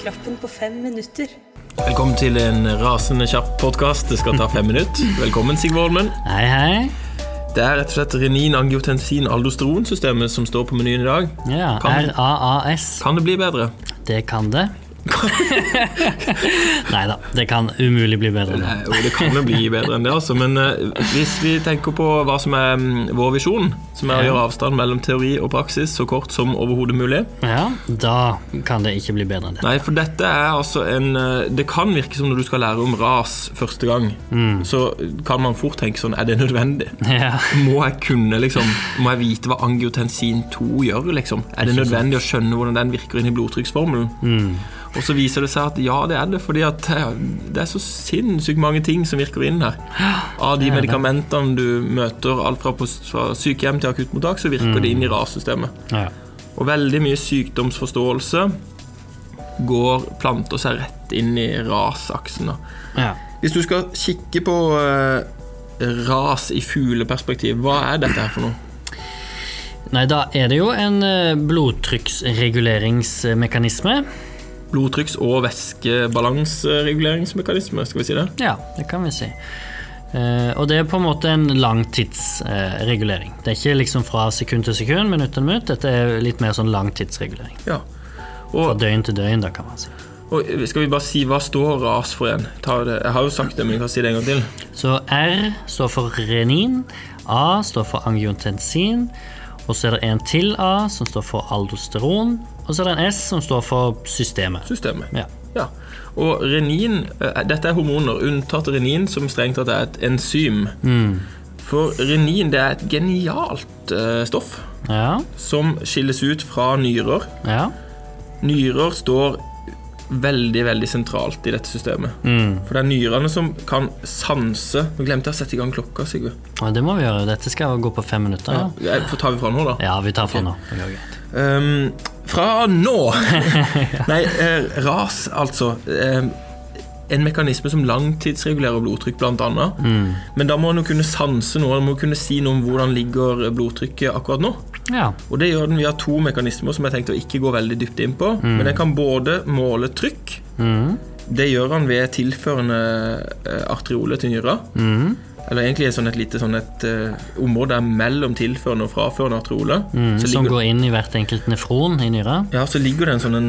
kroppen på 5 minutter. Velkommen til en rasende kjapp podcast. Det skal ta 5 minutter. Velkommen, Sigvard Holmen. Hei, hei. Det rett og slett renin, angiotensin, aldosteronsystemet som står på menyen i dag. Ja, RAAS. Kan det bli bedre? Det kan det. Neida, det kan umulig bli bedre. Jo, det kan jo bli bedre enn det altså. Men hvis vi tenker på hva som vår visjon, som å gjøre avstand mellom teori og praksis så kort som overhodet mulig. Ja, da kan det ikke bli bedre enn det. Nei, for dette altså det kan virke som når du skal lære om ras første gang, så kan man fort tenke sånn, det nødvendig? Ja. Må jeg vite hva angiotensin 2 gjør, liksom? Det nødvendig å skjønne hvordan den virker inn i blodtrykksformelen? Og så viser det seg at ja, det det, fordi at det så sinnssykt mange ting som virker inn her. Av de medikamentene du møter, alt fra sykehjem til akuttmottak, så virker det inn i RAS-systemet. Ja. Og veldig mye sykdomsforståelse planter seg rett inn i RAS-aksen. Ja. Hvis du skal kikke på RAS i fugleperspektiv, hva dette her for noe? Nei, da det jo en blodtrykksreguleringsmekanisme. Blodtrykks- og væskebalansereguleringsmekanisme, skal vi si det? Ja, det kan vi si. Og det på en måte en langtidsregulering. Det ikke liksom fra sekund til sekund, minutt til minutt. Dette litt mer sånn langtidsregulering. Ja. Fra døgn til døgn, da kan man si. Og skal vi bare si, hva står RAS for igjen? Jeg har jo sagt det, men jeg kan si det en gang til. Så R står for renin, A står for angiotensin, og så det en til A som står for aldosteron, og så det en S som står for systemet. Systemet, ja. Og renin, dette hormoner, unntatt renin som strengt tatt et enzym. For renin, det et genialt stoff som skilles ut fra nyrer. Ja. Nyrer står veldig, veldig sentralt i dette systemet. For det nyrene som kan sanse. Nå glemte jeg å sette i gang klokka, Sigurd. Ja, det må vi gjøre. Dette skal gå på 5 minutter. Ja. Tar vi fra nå, da? Ja, vi tar fra nå. Det går greit. Fra nå! Nei, RAS, altså. En mekanisme som langtidsregulerer blodtrykk, blant annet. Men da må man jo kunne sanse noe. Man må kunne si noe om hvordan ligger blodtrykket akkurat nå. Ja. Og det gjør den via 2 mekanismer som jeg tenkte å ikke gå veldig dypt inn på. Men den kan både måle trykk. Det gjør den ved tilførende arteriole til nyra. Eller egentlig et lite område mellom tilførende og fraførende arteriole. Som går inn i hvert enkelt nefron i nyra. Ja, så ligger det en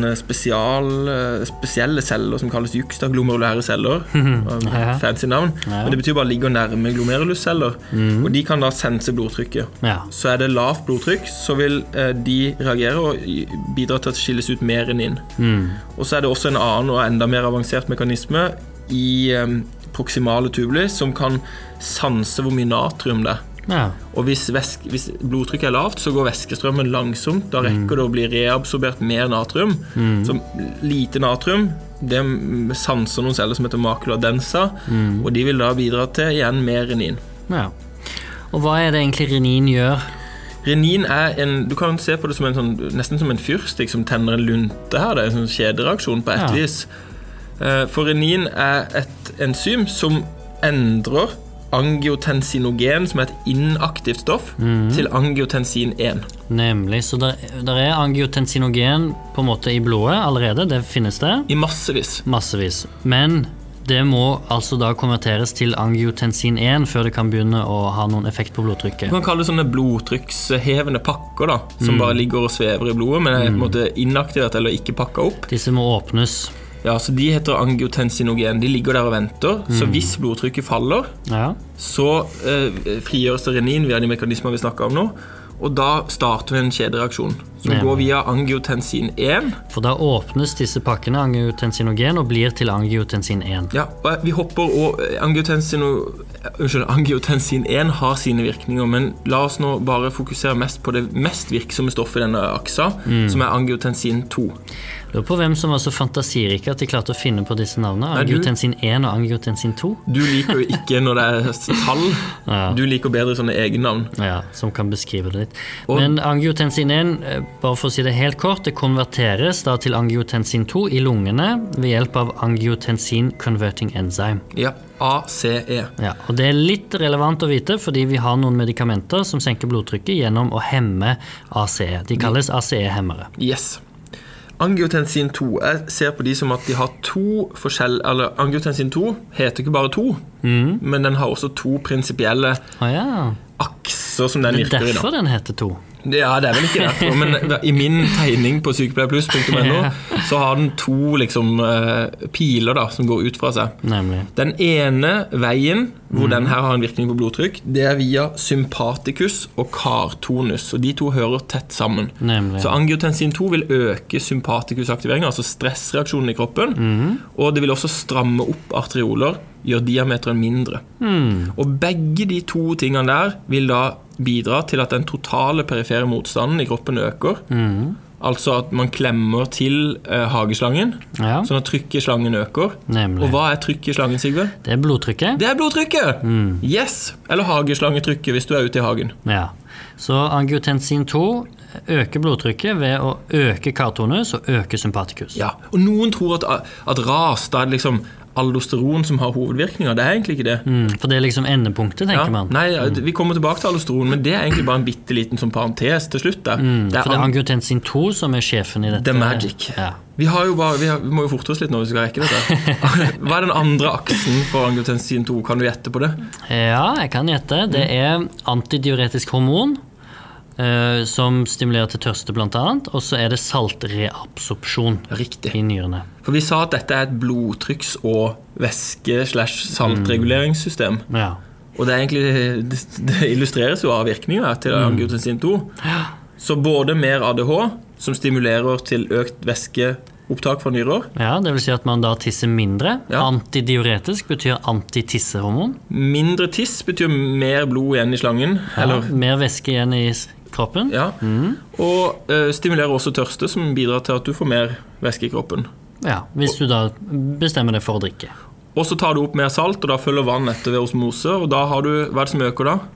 spesielle celler som kalles juxtaglomerulære celler. Fancy navn. Men det betyr bare ligger nærme glomerulus-celler. Og de kan da sense blodtrykket. Så det lavt blodtrykk, så vil de reagere og bidra til at det skilles ut mer renin. Og så det også en annen og enda mer avansert mekanisme i proximale tubuli som kan sanse hvor mye natrium det Og hvis blodtrykket lavt, så går væskestrømmen langsomt. Da rekker det å bli reabsorbert mer natrium. Så lite natrium, det sanser noen celler som heter macula densa, og de vil da bidra til igjen mer renin. Ja. Og hva det egentlig renin gjør? Renin du kan se på det som nesten som en fyrstikk som tenner en lunte her. Det en sånn kjedereaksjon på et vis. For renin et enzym som endrer angiotensinogen, som et inaktivt stoff, til angiotensin 1. Nemlig, så der angiotensinogen på en måte i blodet allerede, det finnes det? I massevis. Men det må altså da konverteres til angiotensin 1 før det kan begynne å ha noen effekt på blodtrykket. Du kan kalle det sånne blodtrykkshevende pakker da, som bare ligger og svever i blodet, men på en måte inaktivert eller ikke pakket opp. Disse må åpnes. Ja, så de heter angiotensinogen. De ligger der og venter. Så hvis blodtrykket faller, så frigjøres det renin via de mekanismer vi snakker om nå, og da starter vi en kjedereaksjon som går via angiotensin 1. For da åpnes disse pakkene angiotensinogen og blir til angiotensin 1. Ja, og vi hopper, og angiotensin 1 har sine virkninger, men la oss nå bare fokusere mest på det mest virksomme stoffet i denne aksa, som angiotensin 2. Lurer på hvem som var så fantasirike at de klarte å finne på disse navnene. Angiotensin 1 og angiotensin 2. Du liker jo ikke når det tall. Du liker bedre sånne egne navn. Ja, som kan beskrive det litt. Men angiotensin 1, bare for å si det helt kort, det konverteres da til angiotensin 2 i lungene ved hjelp av angiotensin converting enzyme. Ja, ACE. Ja, og det litt relevant å vite fordi vi har noen medikamenter som senker blodtrykket gjennom å hemme ACE. De kalles ACE-hemmere. Yes. Angiotensin 2, jeg ser på de som at de har to forskjellige, eller angiotensin 2 heter ikke bare 2, men den har også to prinsipielle akser som den virker i. Det derfor den heter 2. Ja, det vel ikke derfor, men i min tegning på sykepleierpluss.no så har den to liksom, piler da, som går ut fra seg. Nemlig. Den ene veien, hvor den her har en virkning på blodtrykk, det via sympaticus og cartonus, og de to hører tett sammen. Nemlig. Så angiotensin 2 vil øke sympaticus-aktiveringen, altså stressreaksjonen i kroppen, og det vil også stramme opp arterioler, gjør diameteren mindre. Og begge de to tingene der vil da bidra til at den totale perifere motstanden i kroppen øker. Altså at man klemmer til hageslangen, sånn at trykket i slangen øker. Nemlig. Og hva trykket i slangen, Sigve? Det blodtrykket. Det blodtrykket! Yes! Eller hageslangetrykket hvis du ute i hagen. Ja. Så angiotensin 2 øker blodtrykket ved å øke cartonus og øke sympaticus. Ja, og noen tror at RAS, da det liksom aldosteron som har hovedvirkninger, det egentlig ikke det. For det liksom endepunktet, tenker man. Nei, vi kommer tilbake til aldosteron, men det egentlig bare en bitteliten som parentes til slutt. For det angiotensin 2 som sjefen i dette. The magic. Ja. Vi må jo forte oss litt når vi skal rekke dette. Hva den andre aksen for angiotensin 2? Kan du gjette på det? Ja, jeg kan gjette. Det antidiuretisk hormon, som stimulerer til tørste blant annet, og så det saltreabsorpsjon i nyrene. For vi sa at dette et blodtrykks- og væske/saltreguleringssystem. Ja. Og det illustreres jo av virkninger til angiotensin 2. Så både mer ADH, som stimulerer til økt væskeopptak fra nyrer. Ja, det vil si at man da tisser mindre. Antidiuretisk betyr antitissehormon. Mindre tiss betyr mer blod igjen i slangen. Eller mer væske igjen i kroppen. Ja, og stimulerer også tørste, som bidrar til at du får mer væske i kroppen. Ja, hvis du da bestemmer deg for å drikke. Og så tar du opp mer salt, og da følger vann etter ved osmose, og da har du, hva det som øker da?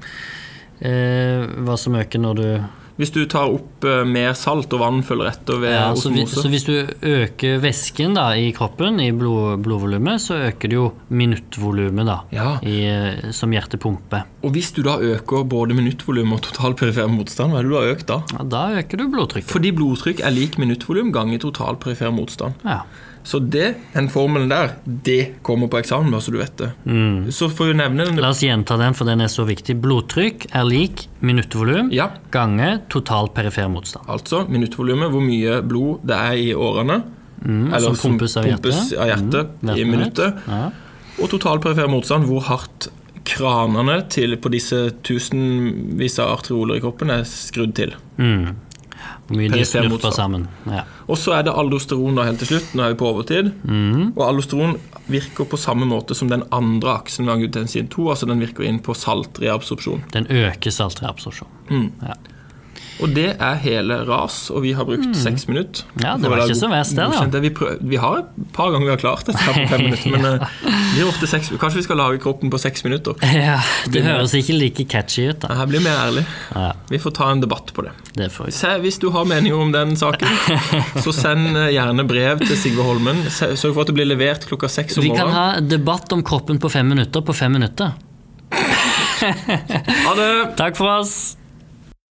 Hva som øker når du... Hvis du tar opp mer salt og vann følger etter ved osmose. Så hvis du øker væsken da, i kroppen, i blodvolumet, så øker det jo minuttvolumet da, som hjertet pumper. Og hvis du da øker både minuttvolum og total perifer motstand, hva det du har økt da? Ja, da øker du blodtrykket. Fordi blodtrykk lik minuttvolum ganger total perifer motstand. Ja. Så den formelen der, det kommer på eksamen, bare så du vet det. Så får vi nevne den. La oss gjenta den, for den så viktig. Blodtrykk lik minuttvolum ganger total perifer motstand. Altså minuttvolumet, hvor mye blod det i årene, eller som pumpes av hjertet i minuttet. Ja. Og total perifer motstand, hvor hardt kranene på disse tusenvis av arterioler i kroppen skrudd til. Hvor mye de snurper sammen. Ja. Og så det aldosteron da helt til slutt. Nå vi på overtid. Og aldosteron virker på samme måte som den andre aksen ved angiotensin 2, altså den virker inn på saltreabsorpsjon. Den øker saltreabsorpsjon. Ja. Og det hele RAS, og vi har brukt 6 minutter. Ja, det var ikke så verst det da. Vi har et par ganger vi har klart dette her på 5 minutter, men det ofte 6. Kanskje vi skal lage kroppen på 6 minutter. Ja, det høres ikke like catchy ut da. Her blir mer ærlig. Ja. Vi får ta en debatt på det. Det får vi. Hvis du har meninger om den saken, så send gjerne brev til Sigve Holmen. Sørg for at det blir levert klokka 6 om morgenen. Vi kan ha debatt om kroppen på 5 minutter på 5 minutter. Ha det! Takk for oss!